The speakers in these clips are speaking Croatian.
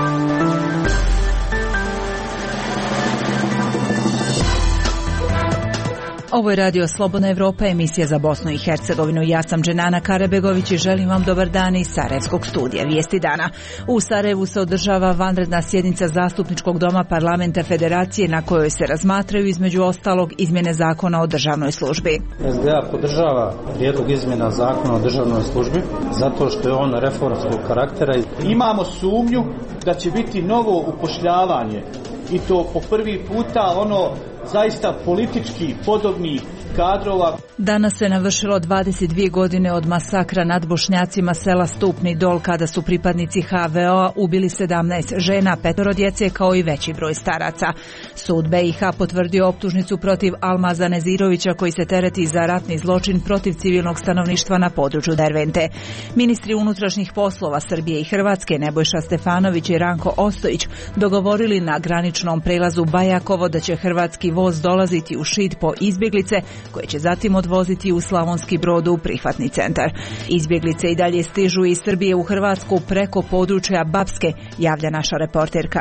Ovo je Radio Slobodna Evropa, emisija za Bosnu i Hercegovinu. Ja sam Dženana Karabegović i želim vam dobar dan iz Sarajevskog studija. Vijesti dana. U Sarajevu se održava vanredna sjednica Zastupničkog doma Parlamenta Federacije na kojoj se razmatraju između ostalog izmjene zakona o državnoj službi. SDA podržava prijedlog izmjena zakona o državnoj službi zato što je on reformskog karaktera. Imamo sumnju da će biti novo upošljavanje i to po prvi puta zaista politički podobnih kadrova. Danas se navršilo 22 godine od masakra nad Bošnjacima sela Stupni Dol kada su pripadnici HVO ubili 17 žena, 5 djece kao i veći broj staraca. Sud BiH potvrdio optužnicu protiv Almaza Nezirovića koji se tereti za ratni zločin protiv civilnog stanovništva na području Dervente. Ministri unutrašnjih poslova Srbije i Hrvatske Nebojša Stefanović i Ranko Ostojić dogovorili na graničnom prelazu Bajakovo da će hrvatski voz dolaziti u Šid po izbjeglice koje će zatim odvoziti u Slavonski Brod u prihvatni centar. Izbjeglice i dalje stižu iz Srbije u Hrvatsku preko područja Bapske, javlja naša reporterka.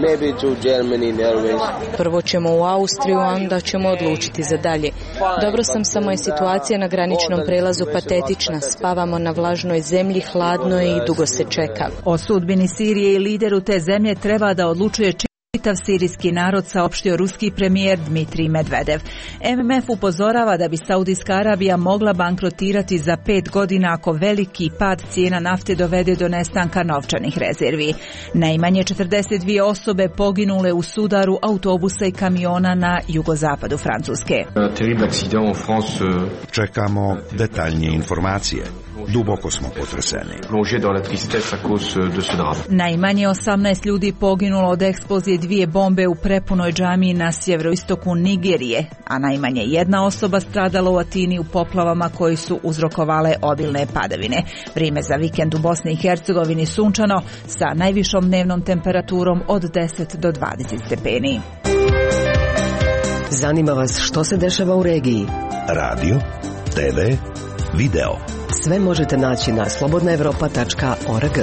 Prvo ćemo u Austriju, a onda ćemo odlučiti za dalje. Dobro sam, samo je situacija na graničnom prelazu patetična. Spavamo na vlažnoj zemlji, hladno je i dugo se čeka. O sudbini Sirije i lideru te zemlje treba da odlučuje čitav sirijski narod, saopštio ruski premijer Dmitrij Medvedev. MMF upozorava da bi Saudijska Arabija mogla bankrotirati za 5 godina ako veliki pad cijena nafte dovede do nestanka novčanih rezervi. Najmanje 42 osobe poginule u sudaru autobusa i kamiona na jugozapadu Francuske. Čekamo detaljnije informacije. Duboko smo potreseni. Najmanje 18 ljudi poginulo od eksplozije 2 bombe u prepunoj džamiji na sjeveroistoku Nigerije, a najmanje 1 osoba stradala u Atini u poplavama koji su uzrokovale obilne padavine. Vrijeme za vikend u Bosni i Hercegovini sunčano sa najvišom dnevnom temperaturom od 10 do 20 stepeni. Zanima vas što se dešava u regiji? Radio, TV, video. Sve možete naći na slobodnaevropa.org.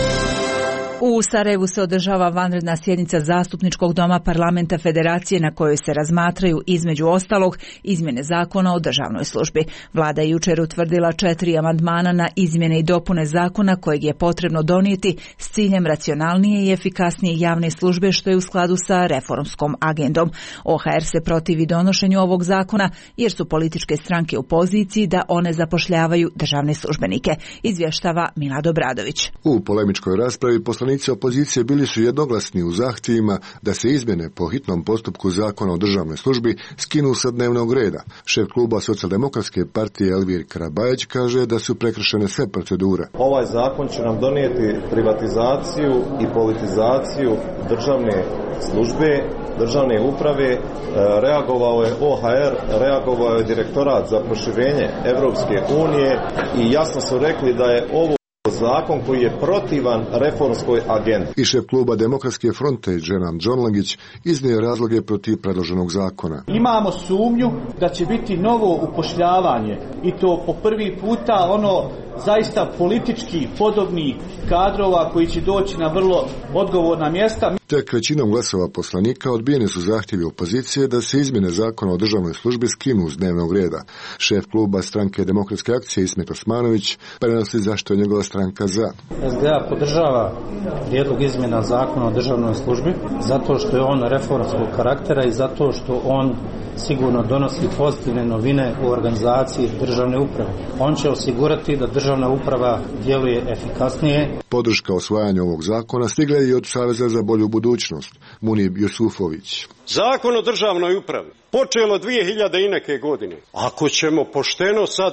U Sarajevu se održava vanredna sjednica Zastupničkog doma Parlamenta Federacije na kojoj se razmatraju između ostalog izmjene zakona o državnoj službi. Vlada je jučer utvrdila 4 amandmana na izmjene i dopune zakona kojeg je potrebno donijeti s ciljem racionalnije i efikasnije javne službe što je u skladu sa reformskom agendom. OHR se protivi donošenju ovog zakona jer su političke stranke u poziciji da one zapošljavaju državne službenike, izvještava Milad Obradović. U polemičkoj raspravi poslanici opozicije bili su jednoglasni u zahtjevima da se izmjene po hitnom postupku zakona o državnoj službi skinu sa dnevnog reda. Šef kluba Socijaldemokratske partije Elvir Karabajić kaže da su prekršene sve procedure. Ovaj zakon će nam donijeti privatizaciju i politizaciju državne službe, državne uprave. Reagovao je OHR, reagovao je Direktorat za proširenje Europske unije i jasno su rekli da je ovo zakon koji je protivan reformskoj agendi. I šef kluba Demokratske fronte Dženan Džonlagić iznio razloge protiv predloženog zakona. Imamo sumnju da će biti novo upošljavanje i to po prvi puta zaista politički podobnih kadrova koji će doći na vrlo odgovorna mjesta. Tek većinom glasova poslanika odbijeni su zahtjevi opozicije da se izmjene zakona o državnoj službi skinu s dnevnog reda. Šef kluba stranke Demokratske akcije Ismet Osmanović prenosi zašto je njegova stranka za. SDA podržava prijedlog izmjena zakona o državnoj službi zato što je on reformskog karaktera i zato što on sigurno donosi pozitivne novine u organizaciji državne uprave. On će osigurati da državna uprava djeluje efikasnije. Podrška osvajanju ovog zakona stigla je i od Saveza za bolju budućnost, Munib Jusufović. Zakon o državnoj upravi počelo 2000 i neke godine. Ako ćemo pošteno sad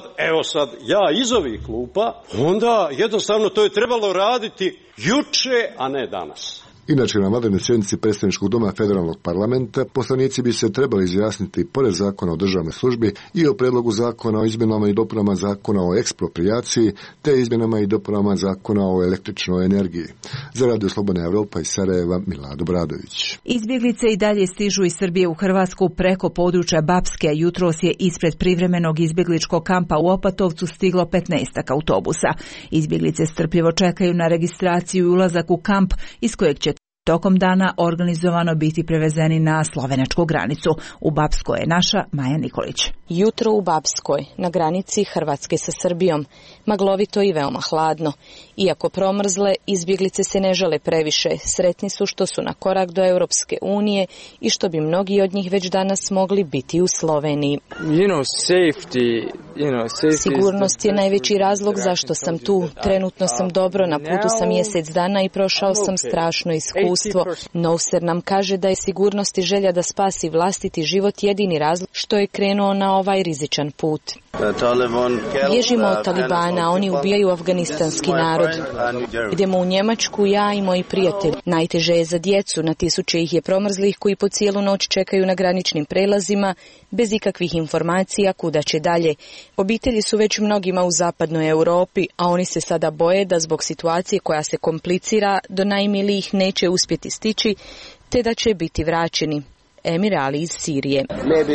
ja iz ovih klupa, onda jednostavno to je trebalo raditi juče, a ne danas. Inače, na vanrednoj sjednici predstavničkog doma federalnog parlamenta poslanici bi se trebali izjasniti pored zakona o državnoj službi i o predlogu zakona o izmjenama i dopunama zakona o eksproprijaciji te izmjenama i dopunama zakona o električnoj energiji. Za Radio Slobodna Evropa iz Sarajeva, Milado Bradović. Izbjeglice i dalje stižu iz Srbije u Hrvatsku preko područja Bapske. Jutros je ispred privremenog izbjegličkog kampa u Opatovcu stiglo 15 autobusa. Izbjeglice strpljivo čekaju na registraciju i ulazak u kamp iz kojeg će tokom dana organizovano biti prevezeni na slovenačku granicu. U Bapskoj je naša Maja Nikolić. Jutro u Bapskoj, na granici Hrvatske sa Srbijom, maglovito i veoma hladno. Iako promrzle, izbjeglice se ne žale previše. Sretni su što su na korak do Europske unije i što bi mnogi od njih već danas mogli biti u Sloveniji. Sigurnost je najveći razlog zašto sam tu. Trenutno sam dobro, na putu sam mjesec dana i prošao sam strašno iskustvo. Nouser nam kaže da je sigurnost i želja da spasi vlastiti život jedini razlog što je krenuo na ovaj rizičan put. Bježimo od Talibana, oni ubijaju afganistanski narod. Idemo u Njemačku, ja i moji prijatelji. Najteže je za djecu, na tisuće ih je promrzlih koji po cijelu noć čekaju na graničnim prelazima, bez ikakvih informacija kuda će dalje. Obitelji su već mnogima u zapadnoj Europi, a oni se sada boje da zbog situacije koja se komplicira do najmilijih neće uspjeti stići, te da će biti vraćeni. Emir Ali iz Sirije.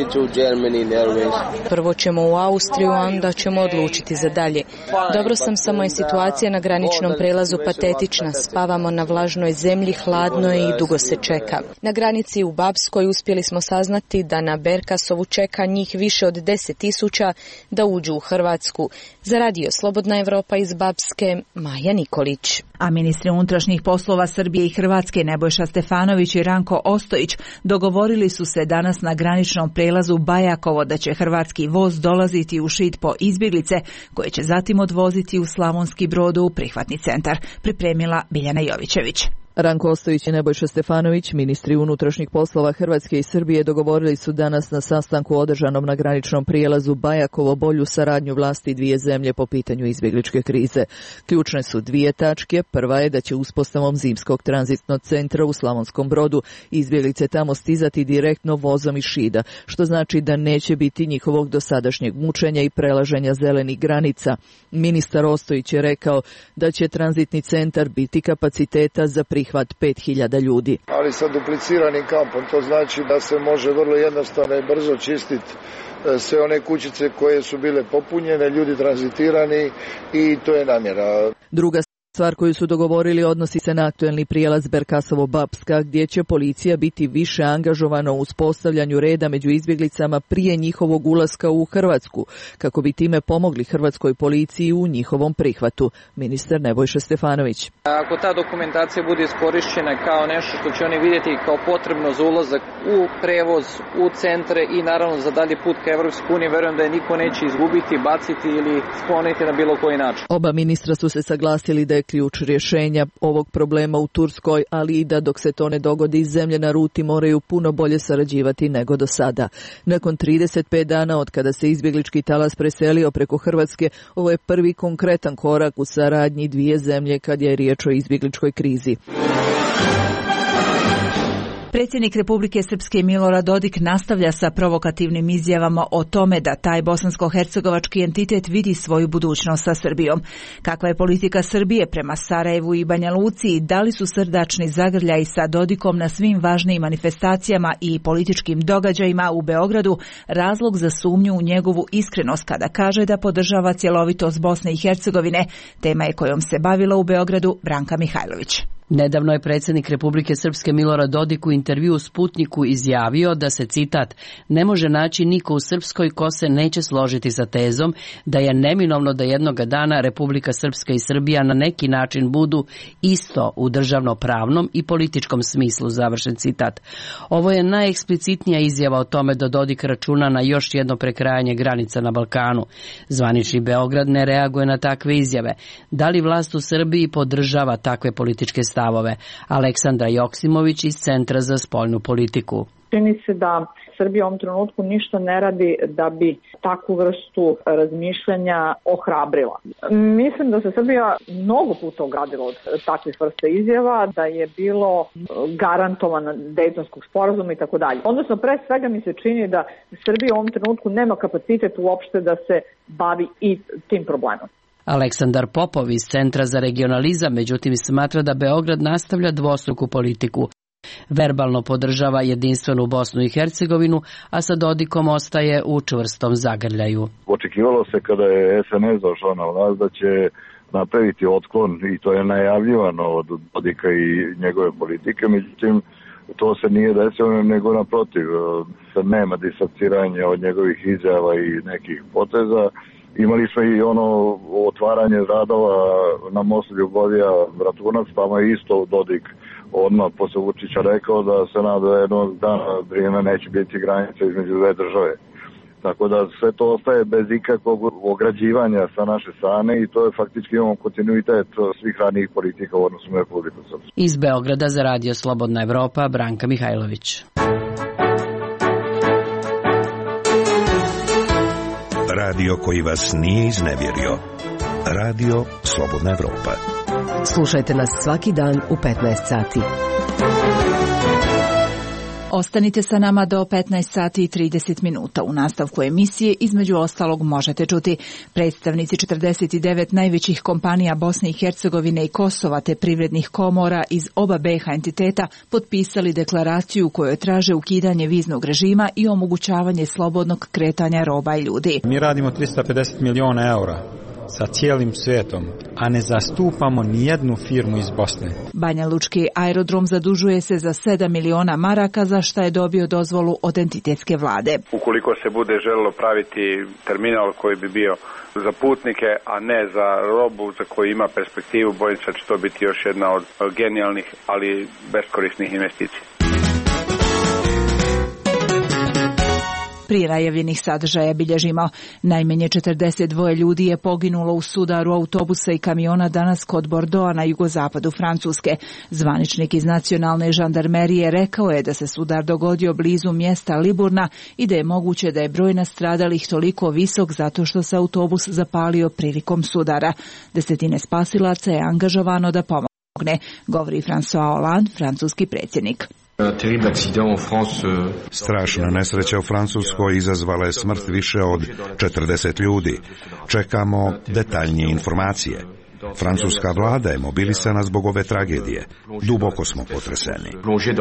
Prvo ćemo u Austriju, a onda ćemo odlučiti za dalje. Dobro sam, samo je situacija na graničnom prelazu patetična. Spavamo na vlažnoj zemlji, hladno je i dugo se čeka. Na granici u Bapskoj uspjeli smo saznati da na Berkasovu čeka njih više od 10.000 da uđu u Hrvatsku. Za Radio Slobodna Evropa iz Bapske, Maja Nikolić. A ministri unutrašnjih poslova Srbije i Hrvatske Nebojša Stefanović i Ranko Ostojić dogovorili su se danas na graničnom prelazu Bajakovo da će hrvatski voz dolaziti u Šid po izbjeglice koje će zatim odvoziti u Slavonski Brod u prihvatni centar, pripremila Biljana Jovićević. Ranko Ostojić i Nebojša Stefanović, ministri unutrašnjih poslova Hrvatske i Srbije, dogovorili su danas na sastanku održanom na graničnom prijelazu Bajakovo bolju saradnju vlasti dvije zemlje po pitanju izbjegličke krize. Ključne su dvije tačke. Prva je da će uspostavom zimskog tranzitnog centra u Slavonskom Brodu izbjeglice tamo stizati direktno vozom iz Šida, što znači da neće biti njihovog dosadašnjeg mučenja i prelaženja zelenih granica. Ministar Ostojić je rekao da će tranzitni centar biti kapaciteta za prihvat 5.000 ljudi. Ali sa dupliciranim kampom, to znači da se može vrlo jednostavno i brzo čistiti sve one kućice koje su bile popunjene, ljudi tranzitirani i to je namjera. Druga stvar koju su dogovorili odnosi se na aktuelni prijelaz Berkasovo-Bapska, gdje će policija biti više angažovana u uspostavljanju reda među izbjeglicama prije njihovog ulaska u Hrvatsku, kako bi time pomogli hrvatskoj policiji u njihovom prihvatu. Ministar Nebojša Stefanović. Ako ta dokumentacija bude iskorišćena kao nešto što će oni vidjeti kao potrebno za ulazak u prevoz, u centre i naravno za dalje put ka Evropskoj uniji, verujem da je niko neće izgubiti, baciti ili skloniti na bilo koji način. Oba ministra su se saglasili da je ključ rješenja ovog problema u Turskoj, ali i da dok se to ne dogodi, zemlje na ruti moraju puno bolje sarađivati nego do sada. Nakon 35 dana od kada se izbjeglički talas preselio preko Hrvatske, ovo je prvi konkretan korak u saradnji dvije zemlje kad je riječ o izbjegličkoj krizi. Predsjednik Republike Srpske Milorad Dodik nastavlja sa provokativnim izjavama o tome da taj bosansko-hercegovački entitet vidi svoju budućnost sa Srbijom. Kakva je politika Srbije prema Sarajevu i Banja Luci i da li su srdačni zagrljaji sa Dodikom na svim važnijim manifestacijama i političkim događajima u Beogradu razlog za sumnju u njegovu iskrenost kada kaže da podržava cjelovitost Bosne i Hercegovine, tema je kojom se bavila u Beogradu Branka Mihajlović. Nedavno je predsjednik Republike Srpske Milorad Dodik u intervjuu Sputniku izjavio da se, citat, ne može naći niko u Srpskoj ko se neće složiti sa tezom da je neminovno da jednoga dana Republika Srpska i Srbija na neki način budu isto u državno-pravnom i političkom smislu, završen citat. Ovo je najeksplicitnija izjava o tome da Dodik računa na još jedno prekrajanje granica na Balkanu. Zvanični Beograd ne reaguje na takve izjave. Da li vlast u Srbiji podržava takve političke stavove? Aleksandra Joksimović iz Centra za spoljnu politiku. Čini se da Srbija u ovom trenutku ništa ne radi da bi takvu vrstu razmišljanja ohrabrila. Mislim da se Srbija mnogo puta ogradila od takvih vrsta izjava, da je bilo garantovano Dejtonskog sporazuma i tako dalje. Odnosno, pre svega mi se čini da Srbija u ovom trenutku nema kapacitet uopšte da se bavi i tim problemom. Aleksandar Popov iz Centra za regionalizam, međutim, smatra da Beograd nastavlja dvostruku politiku. Verbalno podržava jedinstvenu Bosnu i Hercegovinu, a sa Dodikom ostaje u čvrstom zagrljaju. Očekivalo se kada je SNS došao na vlast da će napraviti otklon i to je najavljivano od Dodika i njegove politike, međutim to se nije desilo, nego naprotiv, nema distanciranja od njegovih izjava i nekih poteza. Imali smo i ono otvaranje radova na mostu Ljubovija-Bratunac, tamo je isto Dodik odmah posle Vučića rekao da se nada da jednog dana vrijeme neće biti granica između dve države. Tako da sve to ostaje bez ikakvog ograđivanja sa naše strane i to je faktički imamo kontinuitet svih ranijih politika u odnosu na Republiku Srpsku. Iz Beograda za Radio Slobodna Evropa, Branka Mihajlović. Radio koji vas nije iznevjerio. Radio Slobodna Evropa. Slušajte nas svaki dan u 15 sati. Ostanite sa nama do 15 sati i 30 minuta. U nastavku emisije između ostalog možete čuti predstavnici 49 najvećih kompanija Bosne i Hercegovine i Kosova te privrednih komora iz oba BiH entiteta potpisali deklaraciju u kojoj traže ukidanje viznog režima i omogućavanje slobodnog kretanja roba i ljudi. Mi radimo 350 miliona eura sa cijelim svijetom, a ne zastupamo nijednu firmu iz Bosne. Banja Lučki aerodrom zadužuje se za 7 miliona maraka za što je dobio dozvolu od entitetske vlade. Ukoliko se bude želilo praviti terminal koji bi bio za putnike, a ne za robu za koju ima perspektivu, bojim se da će to biti još jedna od genijalnih, ali beskorisnih investicija. Prije najavljenih sadržaja bilježimo. Najmanje 42 ljudi je poginulo u sudaru autobusa i kamiona danas kod Bordeauxa na jugozapadu Francuske. Zvaničnik iz nacionalne žandarmerije rekao je da se sudar dogodio blizu mjesta Liburna i da je moguće da je broj nastradalih toliko visok zato što se autobus zapalio prilikom sudara. Desetine spasilaca je angažovano da pomogne, govori François Hollande, francuski predsjednik. Strašna nesreća u Francuskoj izazvala je smrt više od 40 ljudi. Čekamo detaljnije informacije. Francuska vlada je mobilisana zbog ove tragedije. Duboko smo potreseni.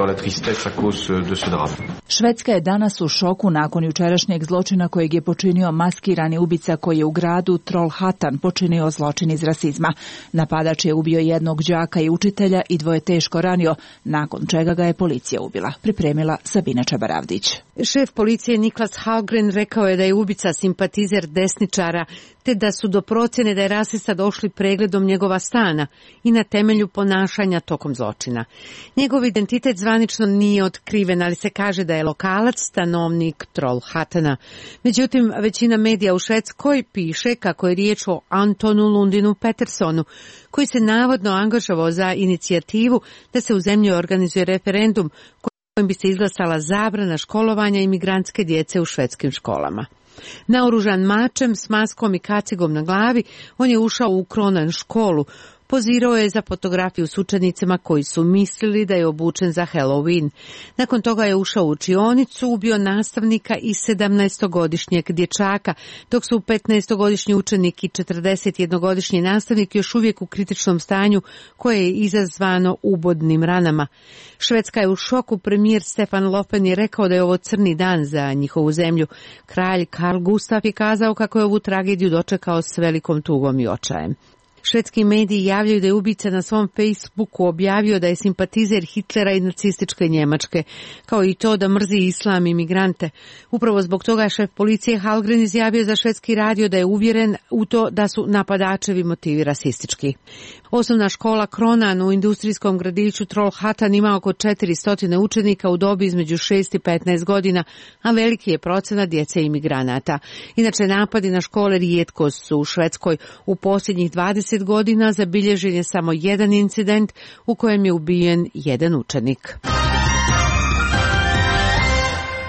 Švedska je danas u šoku nakon jučerašnjeg zločina kojeg je počinio maskirani ubica koji je u gradu Trollhättan počinio zločin iz rasizma. Napadač je ubio jednog đaka i učitelja i dvoje teško ranio, nakon čega ga je policija ubila. Pripremila Sabina Čabaravdić. Šef policije Niklas Hallgren rekao je da je ubica simpatizer desničara, te da su do procjene da je rasista došli pregledom njegova stana i na temelju ponašanja tokom zločina. Njegov identitet zvanično nije otkriven, ali se kaže da je lokalac, stanovnik Trollhättana. Međutim, većina medija u Švedskoj piše kako je riječ o Antonu Lundinu Petersonu, koji se navodno angažovao za inicijativu da se u zemlji organizuje referendum kojim bi se izglasala zabrana školovanja imigrantske djece u švedskim školama. Naoružan mačem s maskom i kacigom na glavi, on je ušao u Kronan školu. Pozirao je za fotografiju s učenicima koji su mislili da je obučen za Halloween. Nakon toga je ušao u učionicu, ubio nastavnika i 17-godišnjeg dječaka, dok su 15-godišnji učenik i 41-godišnji nastavnik još uvijek u kritičnom stanju koje je izazvano ubodnim ranama. Švedska je u šoku. Premijer Stefan Löfven je rekao da je ovo crni dan za njihovu zemlju. Kralj Karl Gustaf je kazao kako je ovu tragediju dočekao s velikom tugom i očajem. Švedski mediji javljaju da je ubica na svom Facebooku objavio da je simpatizer Hitlera i nacističke Njemačke, kao i to da mrzi islam i migrante. Upravo zbog toga je šef policije Hallgren izjavio za švedski radio da je uvjeren u to da su napadačevi motivi rasistički. Osnovna škola Kronan u industrijskom gradiću Trollhättan ima oko 400 učenika u dobi između 6 i 15 godina, a veliki je procenat djece imigranata. Inače, napadi na škole rijetko su u Švedskoj. U posljednjih 20 godina zabilježen je samo jedan incident u kojem je ubijen jedan učenik.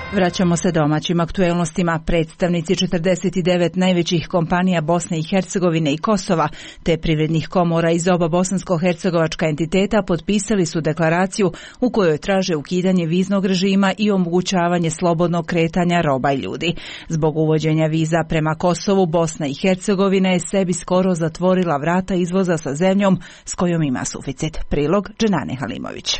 Vraćamo se domaćim aktuelnostima. Predstavnici 49 najvećih kompanija Bosne i Hercegovine i Kosova, te privrednih komora iz oba bosansko-hercegovačka entiteta potpisali su deklaraciju u kojoj traže ukidanje viznog režima i omogućavanje slobodnog kretanja roba i ljudi. Zbog uvođenja viza prema Kosovu, Bosna i Hercegovina je sebi skoro zatvorila vrata izvoza sa zemljom s kojom ima suficit. Prilog Dženane Halimović.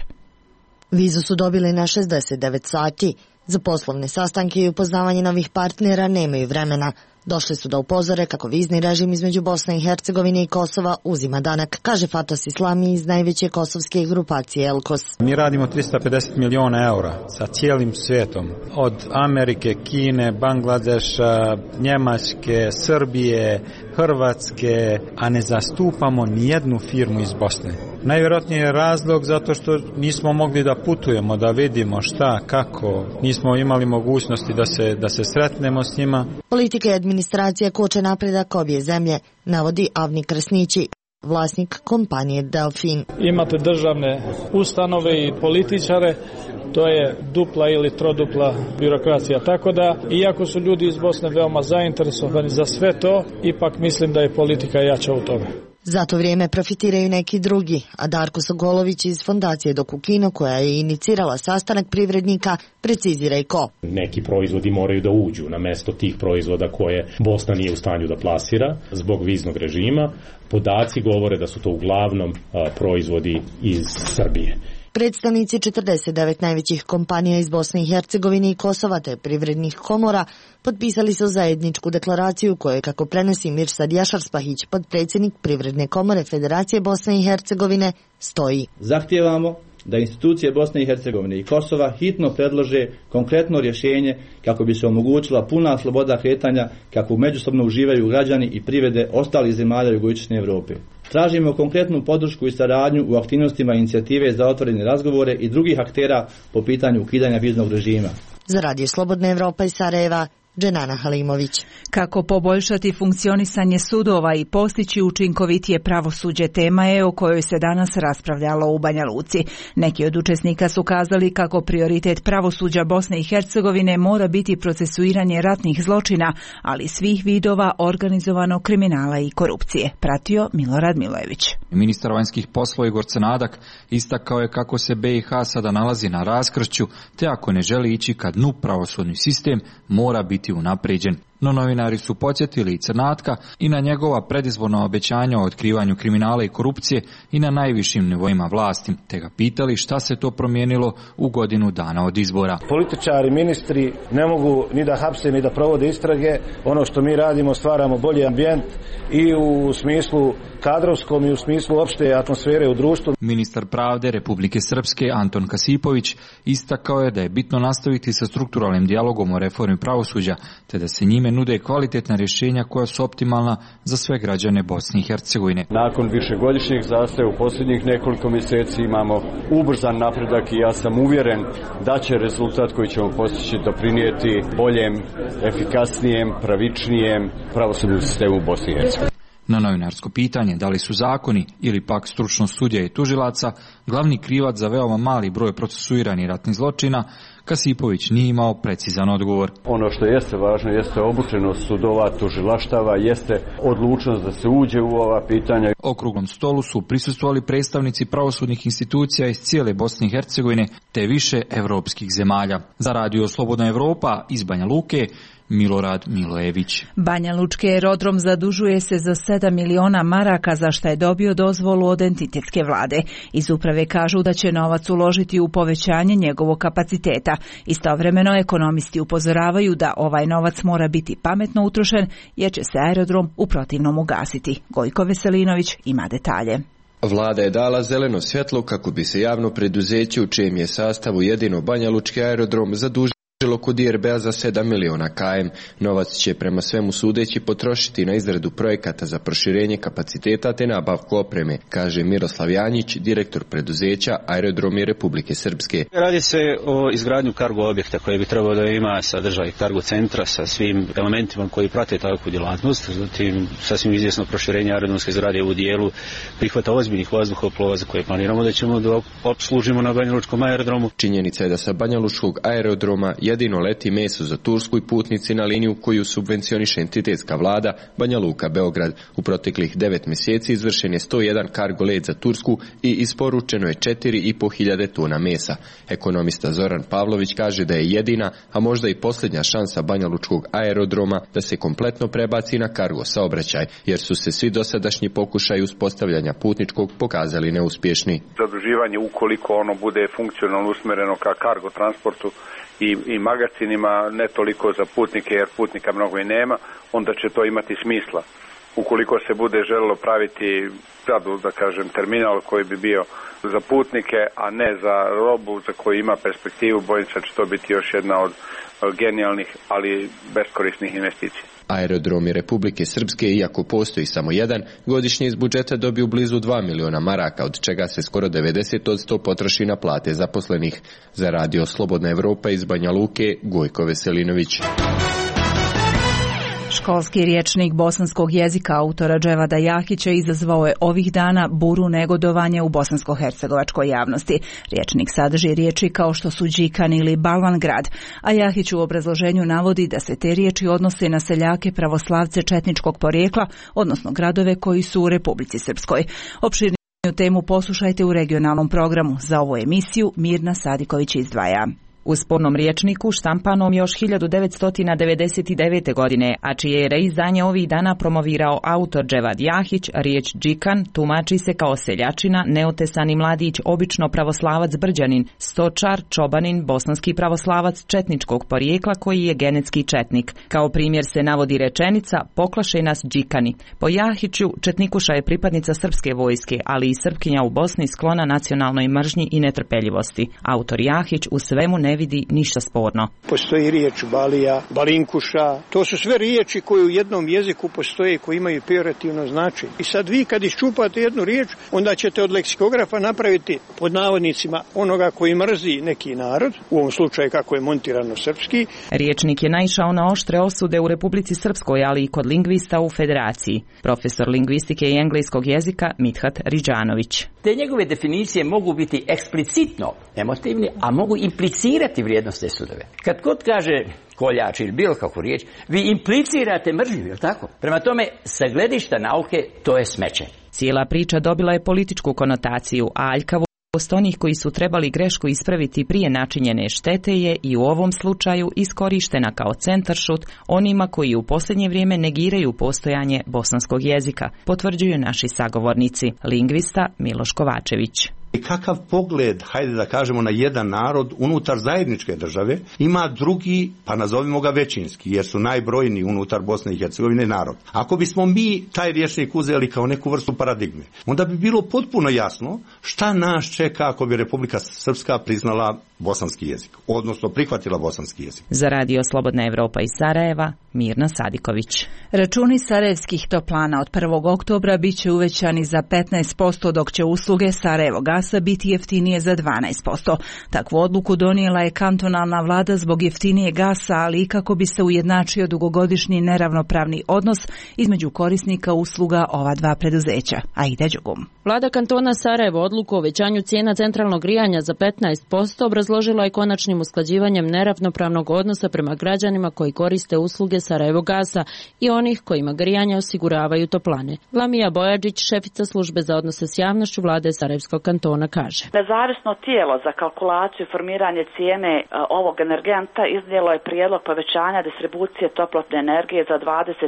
Vizu su dobili na 69 sati. Za poslovne sastanke i upoznavanje novih partnera nemaju vremena. Došli su da upozore kako vizni režim između Bosne i Hercegovine i Kosova uzima danak, kaže Fatos Islami iz najveće kosovske grupacije Elkos. Mi radimo 350 milijuna eura sa cijelim svijetom, od Amerike, Kine, Bangladeša, Njemačke, Srbije, Hrvatske, a ne zastupamo nijednu firmu iz Bosne. Najvjerojatnije je razlog zato što nismo mogli da putujemo, da vidimo šta, kako, nismo imali mogućnosti da se sretnemo s njima. Politika i administracija koče napredak obje zemlje, navodi Avni Krsnići, vlasnik kompanije Delfin. Imate državne ustanove i političare, to je dupla ili trodupla birokracija. Tako da, iako su ljudi iz Bosne veoma zainteresovani za sve to, ipak mislim da je politika jača u tome. Za to vrijeme profitiraju neki drugi, a Darko Sokolović iz fondacije Dokukino, koja je inicirala sastanak privrednika, precizira i ko. Neki proizvodi moraju da uđu na mesto tih proizvoda koje Bosna nije u stanju da plasira zbog viznog režima. Podaci govore da su to uglavnom proizvodi iz Srbije. Predstavnici 49 najvećih kompanija iz Bosne i Hercegovine i Kosova te privrednih komora potpisali su zajedničku deklaraciju koju, kako prenosi Mirsad Jašar-Spahić, potpredsjednik Privredne komore Federacije Bosne i Hercegovine, stoji. Zahtijevamo da institucije Bosne i Hercegovine i Kosova hitno predlože konkretno rješenje kako bi se omogućila puna sloboda kretanja kako međusobno uživaju građani i privrede ostalih zemalja jugoistočne Europe. Tražimo konkretnu podršku i saradnju u aktivnostima inicijative za otvorene razgovore i drugih aktera po pitanju ukidanja viznog režima. Za Radio Slobodna Evropa iz Sarajeva, Dženana Halimović. Kako poboljšati funkcionisanje sudova i postići učinkovitije pravosuđe, tema je o kojoj se danas raspravljalo u Banja Luci. Neki od učesnika su kazali kako prioritet pravosuđa Bosne i Hercegovine mora biti procesuiranje ratnih zločina, ali svih vidova organizovanog kriminala i korupcije. Pratio Milorad Milojević. Ministar vanjskih poslova Igor Crnadak istakao je kako se BiH sada nalazi na raskršću, te ako ne želi ići ka dnu, pravosudni sistem mora biti unaprijeđen. No novinari su podsjetili i Crnatka i na njegova predizborna obećanja o otkrivanju kriminala i korupcije i na najvišim nivoima vlasti, te ga pitali šta se to promijenilo u godinu dana od izbora. Političari, ministri ne mogu ni da hapse ni da provode istrage. Ono što mi radimo, stvaramo bolji ambijent i u smislu kadrovskom i u smislu opšte atmosfere u društvu. Ministar pravde Republike Srpske Anton Kasipović istakao je da je bitno nastaviti sa strukturalnim dijalogom o reformi pravosuđa, te da se njime nude kvalitetna rješenja koja su optimalna za sve građane Bosne i Hercegovine. Nakon višegodišnjeg zastoja u posljednjih nekoliko mjeseci imamo ubrzan napredak i ja sam uvjeren da će rezultat koji ćemo postići doprinijeti boljem, efikasnijem, pravičnijem pravosudnom sistemu u Bosni i Hercegovini. Na novinarsko pitanje da li su zakoni ili pak stručnost sudija i tužilaca glavni krivac za veoma mali broj procesuiranih ratnih zločina, Kasipović nije imao precizan odgovor. Ono što jeste važno jeste obučenost sudova, tužilaštava, jeste odlučnost da se uđe u ova pitanja. Okruglom stolu su prisustvovali predstavnici pravosudnih institucija iz cijele Bosne i Hercegovine te više evropskih zemalja. Za Radio Slobodna Evropa iz Banja Luke, Milorad Milojević. Banja Lučki aerodrom zadužuje se za 7 miliona maraka za što je dobio dozvolu od entitetske vlade. Iz uprave kažu da će novac uložiti u povećanje njegovog kapaciteta. Istovremeno ekonomisti upozoravaju da ovaj novac mora biti pametno utrošen jer će se aerodrom u protivnom ugasiti. Gojko Veselinović ima detalje. Vlada je dala zeleno svjetlo kako bi se javno preduzeće u čijem je sastavu jedino Banja Lučki aerodrom zadužilo kod IRB-a za 7 miliona km. Novac će prema svemu sudeći potrošiti na izradu projekata za proširenje kapaciteta te nabavku opreme, kaže Miroslav Janjić, direktor preduzeća Aerodromi Republike Srpske. Radi se o izgradnju kargo objekta koje bi trebalo da ima sadržaj kargo centra sa svim elementima koji prate takvu djelatnost. Zatim sasvim izvjesno proširenje aerodromske zgrade u dijelu prihvata ozbiljnih vazduhoplova za koje planiramo da ćemo da opslužimo na Banja Lučkom aerodromu. Činjenica je da sa Banja Lučkog aerodroma jedino leti meso za Tursku i putnici na liniju koju subvencioniše entitetska vlada Banja Luka Beograd. U proteklih 9 mjeseci izvršen je 101 kargo let za Tursku i isporučeno je 4.500 tona mesa. Ekonomista Zoran Pavlović kaže da je jedina, a možda i posljednja šansa Banja Lučkog aerodroma da se kompletno prebaci na kargo saobraćaj, jer su se svi dosadašnji pokušaji uspostavljanja putničkog pokazali neuspješni. Zaduživanje, ukoliko ono bude funkcionalno usmjereno ka kargo transportu i magacinima, ne toliko za putnike, jer putnika mnogo i nema, onda će to imati smisla. Ukoliko se bude želilo praviti, da kažem, terminal koji bi bio za putnike, a ne za robu za koju ima perspektivu, bojim se da će to biti još jedna od genijalnih, ali beskorisnih investicija. Aerodromi Republike Srpske, iako postoji samo jedan, godišnje iz budžeta dobiju blizu 2 miliona maraka, od čega se skoro 90% potroši na plate zaposlenih. Za Radio Slobodna Evropa iz Banja Luke, Gojko Veselinović. Školski rječnik bosanskog jezika autora Dževada Jahića izazvao je ovih dana buru negodovanja u bosansko-hercegovačkoj javnosti. Rječnik sadrži riječi kao što su Đikan ili Balvangrad, a Jahić u obrazloženju navodi da se te riječi odnose na seljake pravoslavce četničkog porijekla, odnosno gradove koji su u Republici Srpskoj. Opširniju temu poslušajte u regionalnom programu. Za ovu emisiju Mirna Sadiković izdvaja. U spornom rječniku štampanom još 1999. godine, a čije je reizdanje ovih dana promovirao autor Dževad Jahić, riječ Đikan tumači se kao seljačina, neotesani mladić, obično pravoslavac Brđanin, stočar, čobanin, bosanski pravoslavac četničkog porijekla koji je genetski četnik. Kao primjer se navodi rečenica poklaše nas Đikani. Po Jahiću, četnikuša je pripadnica srpske vojske, ali i Srpkinja u Bosni sklona nacionalnoj mržnji i netrpeljivosti. Autor Jahić u svemu ne vidi ništa sporno. Postoji riječ balija, balinkuša, to su sve riječi koje u jednom jeziku postoje, koji imaju pejorativno značenje. I sad vi kad iščupate jednu riječ, onda ćete od leksikografa napraviti pod navodnicima onoga koji mrzi neki narod, u ovom slučaju kako je montirano srpski. Riječnik je naišao na oštre osude u Republici Srpskoj, ali i kod lingvista u Federaciji. Profesor lingvistike i engleskog jezika Mithat Ridžanović. Te njegove definicije mogu biti eksplicitno emotivni, a mogu implicirati vrijednosne sudove. Kad god kaže koljač ili bilo kakvu riječ, vi implicirate mržnju, je li tako? Prema tome, sa gledišta nauke, to je smeće. Cijela priča dobila je političku konotaciju, a aljkavost onih koji su trebali grešku ispraviti prije načinjene štete je i u ovom slučaju iskorištena kao centaršut onima koji u posljednje vrijeme negiraju postojanje bosanskog jezika, potvrđuju naši sagovornici, lingvista Miloš Kovačević. I kakav pogled, hajde da kažemo, na jedan narod unutar zajedničke države ima drugi, pa nazovimo ga većinski, jer su najbrojniji unutar Bosne i Hercegovine narod. Ako bismo mi taj rječnik uzeli kao neku vrstu paradigme, onda bi bilo potpuno jasno šta nas čeka ako bi Republika Srpska priznala bosanski jezik, odnosno prihvatila bosanski jezik. Za Radio Slobodna Evropa iz Sarajeva, Mirna Sadiković. Računi sarajevskih toplana od 1. oktobra bit će uvećani za 15%, dok će usluge Sarajevo gasa biti jeftinije za 12%. Takvu odluku donijela je kantonalna vlada zbog jeftinije gasa, ali i kako bi se ujednačio dugogodišnji neravnopravni odnos između korisnika usluga ova dva preduzeća. Aida Đugum. Vlada kantona Sarajevo odluku o uvećanju cijena centralnog grijanja za 15% obrazložila je konačnim usklađivanjem neravnopravnog odnosa prema građanima koji koriste usluge Sarajevo gasa i onih kojima grijanje osiguravaju toplane. Lamija Bojadžić, šefica službe za odnose s javnošću vlade Sarajevskog kantona, kaže. Nezavisno tijelo za kalkulaciju i formiranje cijene ovog energenta iznijelo je prijedlog povećanja distribucije toplotne energije za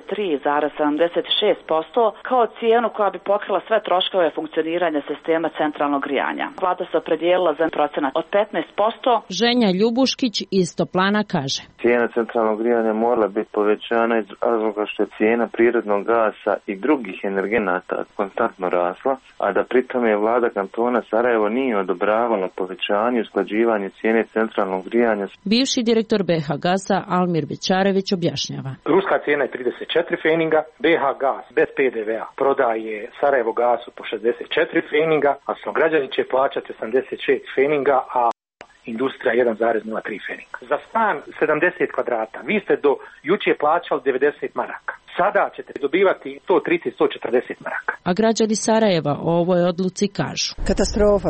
23,76% kao cijenu koja bi pokrila sve troškove funkcioniranja sistema centralnog grijanja. Vlada se opredijelila za procenat od 15%. Ženja Ljubuškić iz Toplana kaže. Cijena centralnog grijanja morala biti povećana iz razloga što je cijena prirodnog gasa i drugih energenata konstantno rasla, a da pritom je vlada kantona Sarajevo nije odobravala povećanje i usklađivanje cijene centralnog grijanja. Bivši direktor BH Gasa Almir Bećarević objašnjava. Ruska cijena je 34 feninga, BH Gas bez PDV-a prodaje Sarajevo Gasu po 64 feninga, a građani će plaćati 86 feninga, a industrija 1,03 feninga. Za stan 70 kvadrata vi ste do jučer plaćali 90 maraka. sada ćete dobivati 130-140 maraka. A građani Sarajeva o ovoj odluci kažu: katastrofa,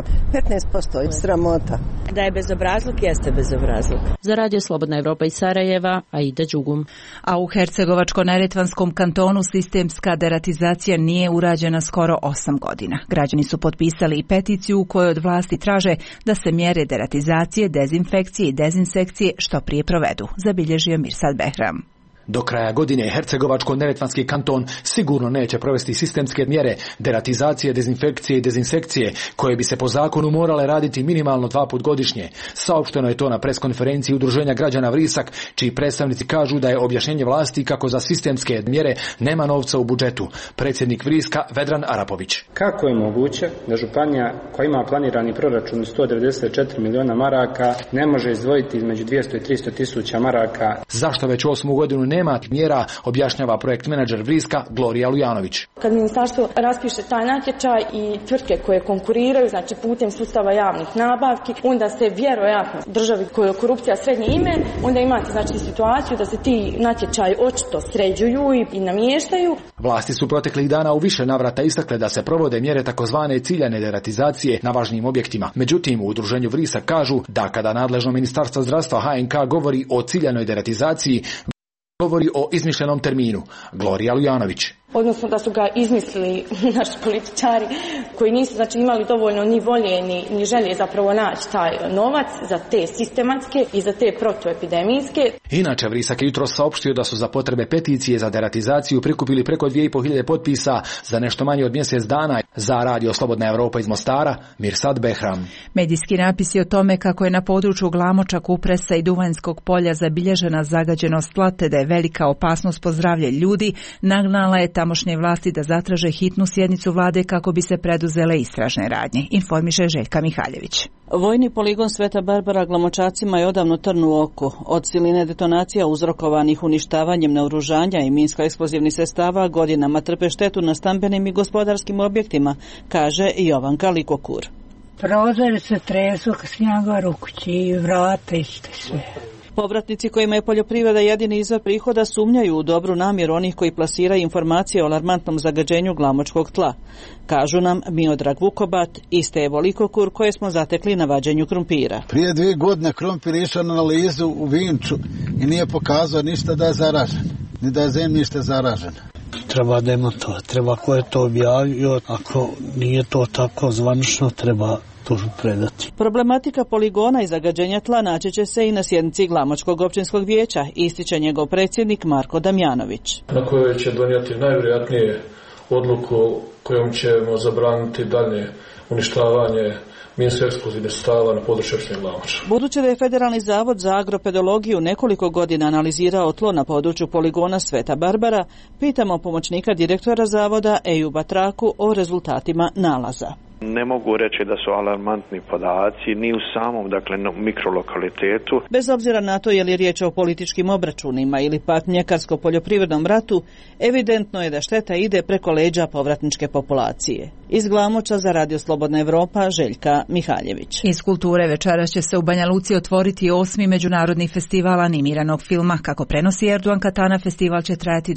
15% sramota. Da je bezobrazluk, jeste bezobrazluk. Za Radio Slobodna Evropa iz Sarajeva, Aida Đugum. A u Hercegovačko-neretvanskom kantonu sistemska deratizacija nije urađena skoro 8 godina. Građani su potpisali i peticiju u kojoj od vlasti traže da se mjere deratizacije, dezinfekcije i dezinsekcije što prije provedu, zabilježio Mirsad Behram. Do kraja godine Hercegovačko-neretvanski kanton sigurno neće provesti sistemske mjere deratizacije, dezinfekcije i dezinsekcije koje bi se po zakonu morale raditi minimalno 2 puta godišnje. Saopšteno je to na preskonferenciji Udruženja građana Vrisak, čiji predstavnici kažu da je objašnjenje vlasti kako za sistemske mjere nema novca u budžetu. Predsjednik Vriska Vedran Arapović. Kako je moguće da županija koja ima planirani proračun 194 miliona maraka ne može izdvojiti između 200 i 300 tisuća maraka? Zašto već 8 godinu nema mjera, objašnjava projekt menadžer Vriska Glorija Lujanović. Kad ministarstvo raspiše taj natječaj i tvrtke koje konkuriraju, znači putem sustava javnih nabavki, onda se vjerojatno državi koja je korupcija srednje ime, onda imate znači situaciju da se ti natječaji očito sređuju i namještaju. Vlasti su proteklih dana u više navrata istakle da se provode mjere takozvane ciljane deratizacije na važnim objektima. Međutim, u udruženju Vrisak kažu da kada nadležno ministarstvo zdravstva HNK govori o ciljanoj deratizaciji, govori o izmišljenom terminu. Glorija Lujanović. Odnosno da su ga izmislili naši političari koji nisu znači imali dovoljno ni volje ni želje zapravo naći taj novac za te sistematske i za te protuepidemijske. Inače, Vrisak je jutros saopštio da su za potrebe peticije za deratizaciju prikupili preko 2.500 potpisa za nešto manje od mjesec dana. Za Radio Slobodna Evropa iz Mostara, Mirsad Behram. Medijski napisi o tome kako je na području Glamoča, Kupresa i Duvanjskog polja zabilježena zagađenost tla te da je velika opasnost po zdravlje ljudi, nagnala je tamošnje vlasti da zatraže hitnu sjednicu vlade kako bi se preduzele istražne radnje, informiše Željka Mihaljević. Vojni poligon Sveta Barbara Glamočacima je odavno trn u oku. Od siline detonacija uzrokovanih uništavanjem naoružanja i minsko-eksplozivnih sredstava godinama trpe štetu na stambenim i gospodarskim objektima, kaže Jovanka Likokur. Prozori se tresu, snijagaru u kući i vrata isto sve. Povratnici kojima je poljoprivreda jedini izvor prihoda sumnjaju u dobru namjeru onih koji plasiraju informacije o alarmantnom zagađenju glamočkog tla. Kažu nam Miodrag Vukobat i Stevo Likokur koje smo zatekli na vađenju krumpira. Prije 2 godine krumpir išao na analizu u Vinču i nije pokazao ništa da je zaražen, ni da je zemljište zaraženo. Treba demantovati, treba ko je to objavio, ako nije to tako zvanično treba tužbu predati. Problematika poligona i zagađenja tla naći će se i na sjednici Glamočkog općinskog vijeća, ističe njegov predsjednik Marko Damjanović. Na kojoj će donijeti najvjerojatnije odluku kojom ćemo zabraniti dalje uništavanje minsko-eksplozivnih sredstava na području općine Glamoč. Budući da je Federalni zavod za agropedologiju nekoliko godina analizirao tlo na području poligona Sveta Barbara, pitamo pomoćnika direktora zavoda Ejuba Traku o rezultatima nalaza. Ne mogu reći da su alarmantni podaci ni u samom, mikrolokalitetu. Bez obzira na to je li riječ o političkim obračunima ili pak mljekarsko-poljoprivrednom ratu, evidentno je da šteta ide preko leđa povratničke populacije. Iz Glamoča za Radio Slobodna Evropa, Željka Mihaljević. Iz kulture večeras će se u Banja Luci otvoriti 8. međunarodni festival animiranog filma. Kako prenosi Erdogan Katana, festival će trajati do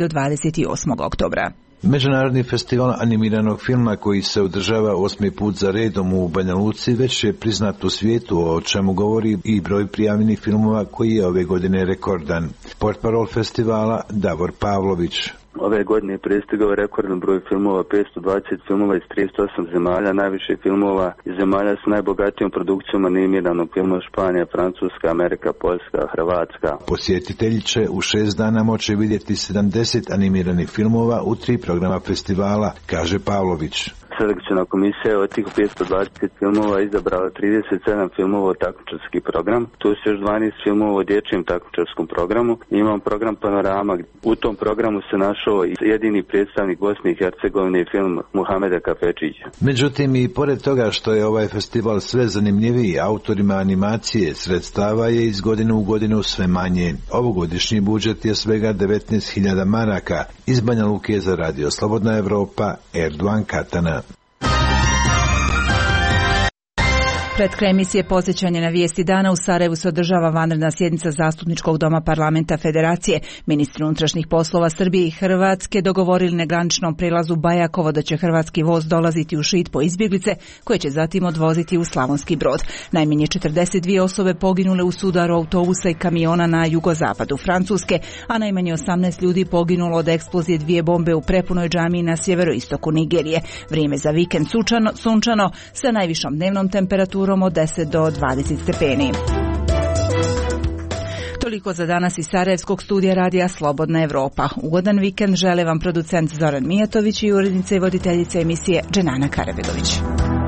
28. oktobra. Međunarodni festival animiranog filma koji se održava 8. put za redom u Banja Luci već je priznat u svijetu, o čemu govori i broj prijavljenih filmova koji je ove godine rekordan. Portparol festivala Davor Pavlović. Ove godine je prestigao rekordan broj filmova, 520 filmova iz 38 zemalja, najviše filmova iz zemalja s najbogatijom produkcijom animiranog filma: Španija, Francuska, Amerika, Poljska, Hrvatska. Posjetitelji će u 6 dana moći vidjeti 70 animiranih filmova u 3 programa festivala, kaže Pavlović. Selekcijna komisija je od tih 520 filmova izabrala 37 filmova u takmičarski program. Tu su još 12 filmova u dječjem takmičarskom programu. Imam program Panorama. U tom programu se našao jedini predstavnik Bosne i Hercegovine film Muhameda Kafečića. Međutim, i pored toga što je ovaj festival sve zanimljiviji, autorima animacije sredstava je iz godine u godinu sve manje. Ovogodišnji budžet je svega 19.000 maraka. Iz Banja Luke za Radio Slobodna Evropa, Erdogan Katana. Pred kraj emisije podsjećanje na vijesti dana u Sarajevu se održava vanredna sjednica Zastupničkog doma Parlamenta Federacije. Ministri unutrašnjih poslova Srbije i Hrvatske dogovorili na graničnom prijelazu Bajakovo da će hrvatski voz dolaziti u Šid po izbjeglice koje će zatim odvoziti u Slavonski Brod. Najmanje 42 osobe poginule u sudaru autobusa i kamiona na jugozapadu Francuske, a najmanje 18 ljudi poginulo od eksplozije 2 bombe u prepunoj džamiji na sjeveroistoku Nigerije. Vrijeme za vikend sunčano sa najvišom dnevnom temperaturom od 10 do 20 stepeni. Toliko za danas iz Sarajevskog studija radija Slobodna Evropa. Ugodan vikend žele vam producent Zoran Mijatović i urednica i voditeljica emisije Dženana Karabegović.